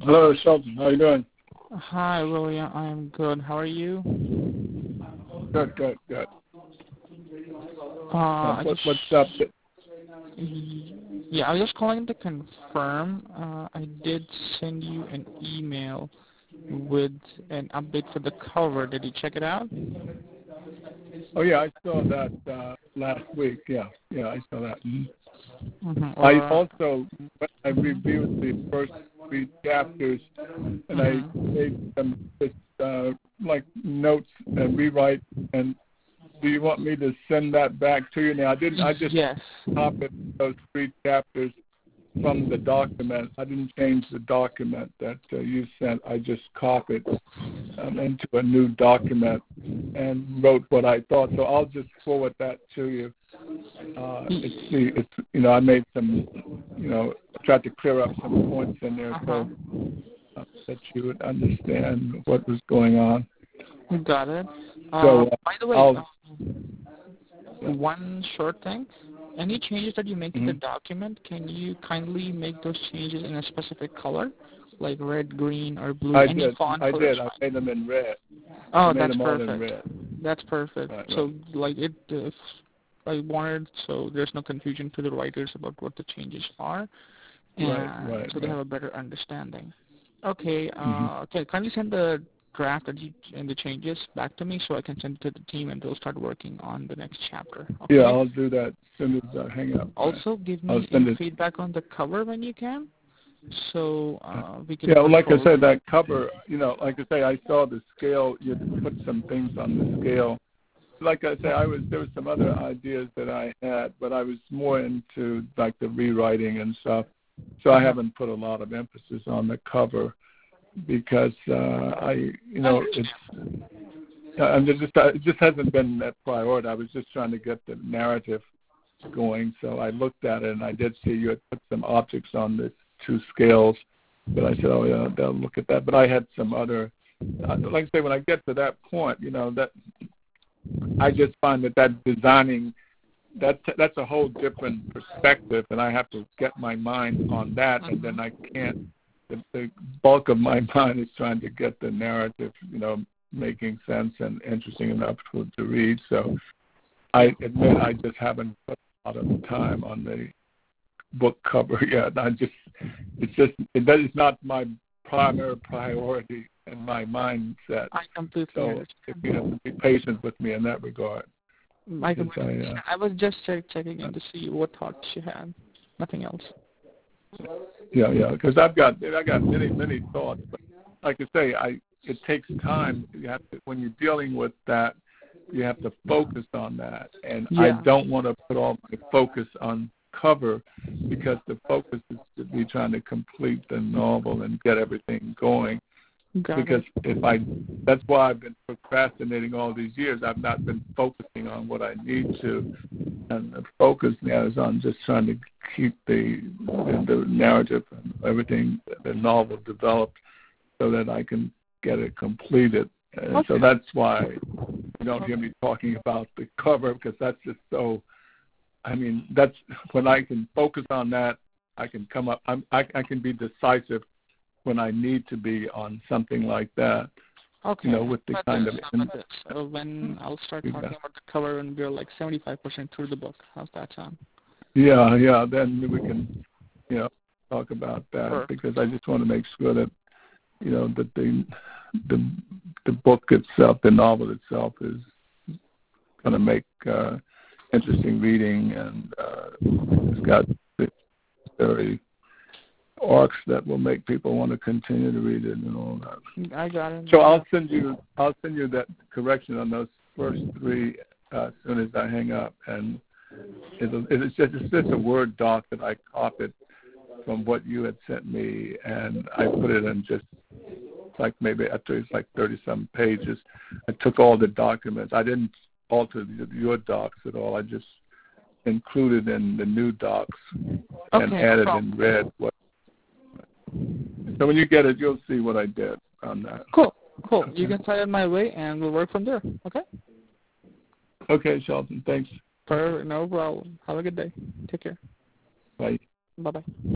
Hello, Shelton. How are you doing? Hi, William. I am good. How are you? Good. Uh, I What's just, up? yeah, I was just calling to confirm. I did send you an email with an update for the cover. Did you check it out? Oh, yeah, I saw that last week. Yeah, I saw that. I Mm-hmm. also reviewed the first 3 chapters, and I made some like notes and rewrite. And do you want me to send that back to you now? I just Yes. copied those 3 chapters from the document. I didn't change the document that you sent. I just copied into a new document and wrote what I thought. So I'll just forward that to you. I made some, tried to clear up some points in there so that you would understand what was going on. Got it. So by the way, one short thing. Any changes that you make to the document, can you kindly make those changes in a specific color, like red, green, or blue? I Any did. font I color did. I made them in red. Oh, made that's them all in perfect. red. That's perfect. Right. So, like if I wanted, so there's no confusion to the writers about what the changes are, and so they have a better understanding. Okay. Okay. Kindly send the draft and the changes back to me so I can send it to the team and they'll start working on the next chapter. Okay? Yeah, I'll do that as soon as I hang up. Also, give me feedback on the cover when you can, so we can. Yeah, well, like I said, that cover, like I say, I saw the scale. You put some things on the scale. Like I say, there were some other ideas that I had, but I was more into like the rewriting and stuff. So I haven't put a lot of emphasis on the cover because it just hasn't been that priority. I was just trying to get the narrative going. So I looked at it and I did see you had put some objects on the 2 scales. But I said, oh yeah, they'll look at that. But I had some other, like I say, when I get to that point, that I just find that designing, that's a whole different perspective, and I have to get my mind on that, and then I can't. The bulk of my mind is trying to get the narrative, making sense and interesting enough to read. So I admit I just haven't put a lot of time on the book cover yet. It's not my primary priority in my mindset. I completely understand. If you have to be patient with me in that regard. I was just checking in to see what thoughts you had. Nothing else. Yeah. Because I got many thoughts, but like I say, it takes time. You have to, when you're dealing with that, you have to focus on that, and I don't want to put all my focus on cover because the focus is to be trying to complete the novel and get everything going. That's why I've been procrastinating all these years. I've not been focusing on what I need to, and the focus now is on just trying to keep the narrative and everything, the novel developed, so that I can get it completed. So that's why you don't hear me talking about the cover, because that's just so. That's when I can focus on that. I can come up. I can be decisive when I need to be on something like that. Okay. With the kind of. So when I'll start talking about the cover and we're like 75% through the book. How's that sound? Yeah. Then we can, talk about that because I just want to make sure that, that the book itself, the novel itself, is going to make interesting reading, and it's got very arcs that will make people want to continue to read it and all that. I got it. So I'll send you that correction on those first 3 as soon as I hang up, and it's just a Word doc that I copied from what you had sent me, and I put it in just like maybe after it's like 30-some pages. I took all the documents. I didn't alter your docs at all. I just included in the new docs and added in red what. So when you get it, you'll see what I did on that. Cool. You can send it my way, and we'll work from there. Okay? Okay, Shelton. Thanks. No problem. Have a good day. Take care. Bye. Bye-bye.